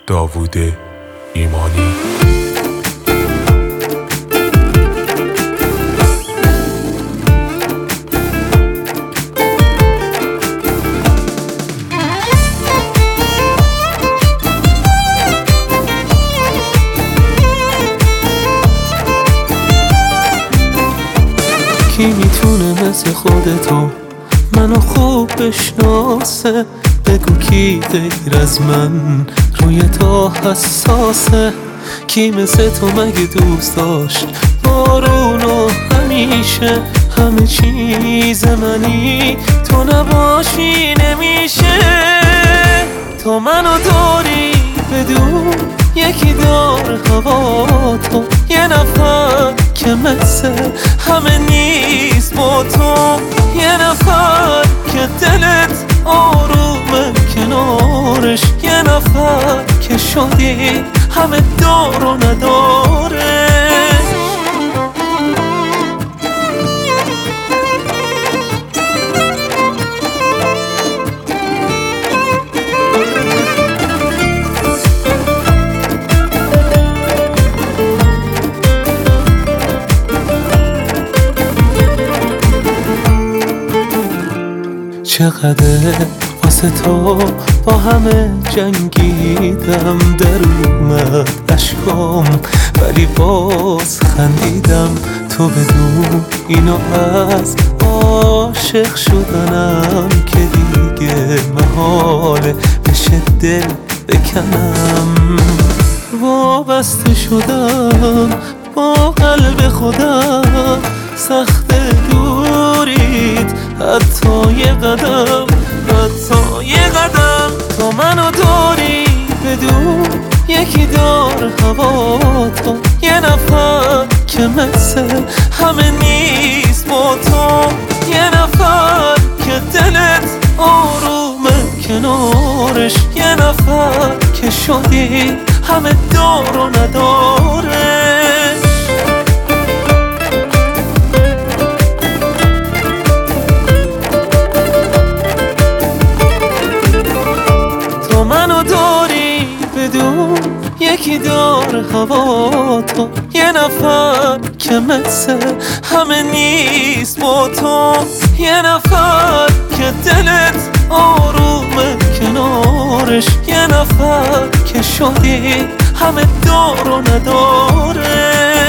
داوود ایمانی. کی میتونه مثل خودتو منو خوب بشناسه؟ بگو کی غیر از من روی تو حساسه؟ کی مثل تو مگه دوست داشت بارونو همیشه؟ همه چیز منی تو نباشی نمیشه. تو منو داری بدون یکی دار هوا تو، یه نفر که مثل همه نیست با تو، یه نفر که دلت آرومه کنارش، یه نفر که شدی همه دار و نداره. چقدر واسه تو با همه جنگیدم، در اومد اشکام ولی باز خندیدم. تو بدون اینو از عاشق شدنم که دیگه محاله بشه دل بکنم. وابسته شدم با قلب خودم، سخت دوریت حتی یه قدم، حتی یه قدم. تو منو داری بدون یکی دار هوا تو، یه نفر که مثل همه نیست با تو، یه نفر که دلت آرومه کنارش، یه نفر که شدی همه دار و نداره. تو منو داری بدون یکی دار هوا تو، یه نفر که مثل همه نیست با تو، یه نفر که دلت آرومه کنارش، یه نفر که شدی همه دار و نداره.